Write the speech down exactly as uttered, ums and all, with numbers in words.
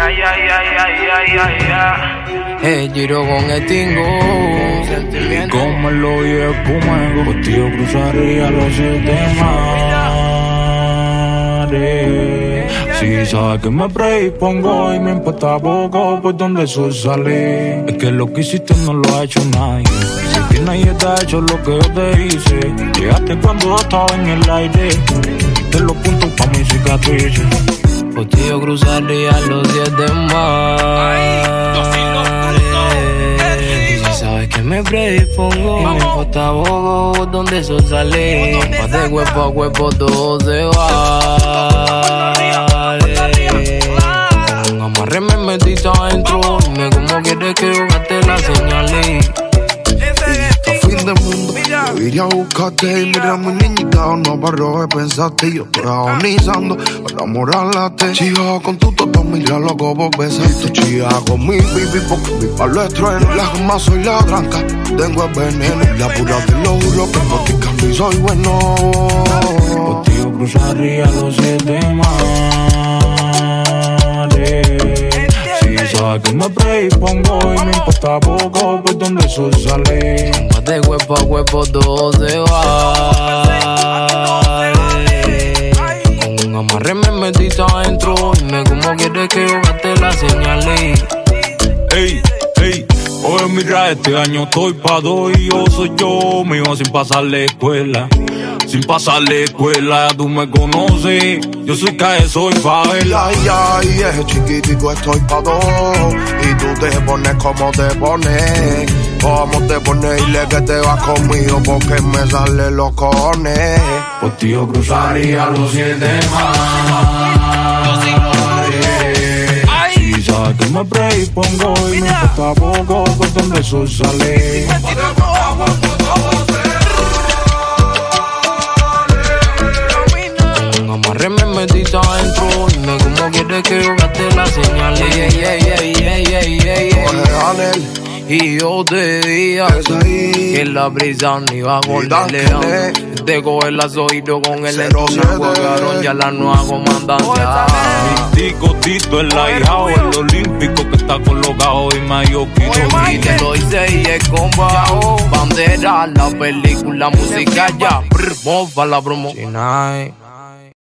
Ay, ay, ay, ay, ay, ay, ay. El giro con el tingo. Sentimiento. Como el hoyo espuma, contigo cruzaría los siete mares. Si sabes que me predispongo y me importa poco por donde eso sale. Es que lo que hiciste no lo ha hecho nadie. Que nadie te ha hecho lo que yo te hice. Llegaste cuando yo estaba en el aire. Te los puntos pa' mi cicatriz. Contigo cruzaría los siete mares. Y si sabes que me predispongo y me importa poco por donde eso sale. Más de cuerpo a cuerpo todo se vale. Con un amarre me metiste adentro. Dime cómo quieres que yo gaste la señal. A fin del mundo, yo iría a buscarte. Y mira mi niñita, no paro de pensarte. Y yo estoy agonizando para enamorarte. Chiva con tu toto, mira loco por besarte. Chiva con mi baby porque mi palo es trueno. La goma soy la tranca, tengo el veneno. La pura te lo juro que por ti cambio soy bueno. Contigo cruzaría los siete mares. Si sabes que me predispongo y me importa poco por donde eso sale. Más de cuerpo a cuerpo todo se vale. Con un amarre me metiste adentro. Dime cómo quieres que yo gaste la señal. Ey, ey, oye mira, este año estoy pa' dos y yo soy yo mismo sin pasar la escuela. Sin pasar la escuela, ya tú me conoces. Yo soy calle, soy favela. Ay, ay, ese chiquitico estoy pa' dos. Y tú te pones como te pones. Como te pones y le que te vas conmigo porque me salen los cojones. Contigo cruzaría los siete mares. Si sabes que me predispongo y me importa poco por donde eso sale. Amarre me metiste adentro. Dime cómo quieres que yo gaste la señal. Ey, ey, ey, ey, ey, ey, ey. Y yo te dije que la brisa ni va con el te coge las oídos con el entorno. Jugaron ya la nueva comandancia. Tico Tito, el ahijado, el olímpico que está colocado y Mayoquito. Y te lo hice y es combo. Bandera, la película, música ya. Brr, mofa la promo.